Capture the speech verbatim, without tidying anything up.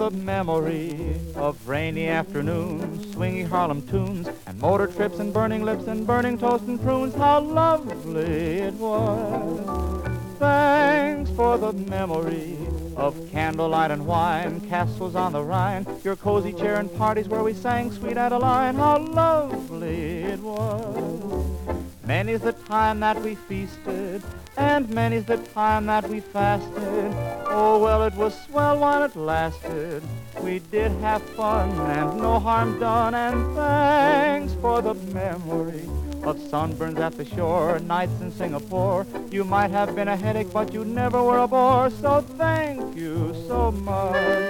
the memory of rainy afternoons, swingy Harlem tunes, and motor trips and burning lips and burning toast and prunes. How lovely it was. Thanks for the memory of candlelight and wine, castles on the Rhine, your cozy chair and parties where we sang Sweet Adeline. How lovely it was. Many's the time that we feasted, and many's the time that we fasted. Oh, well, it was swell while it lasted. We did have fun and no harm done, and thanks for the memory of sunburns at the shore, nights in Singapore. You might have been a headache, but you never were a bore, so thank you so much.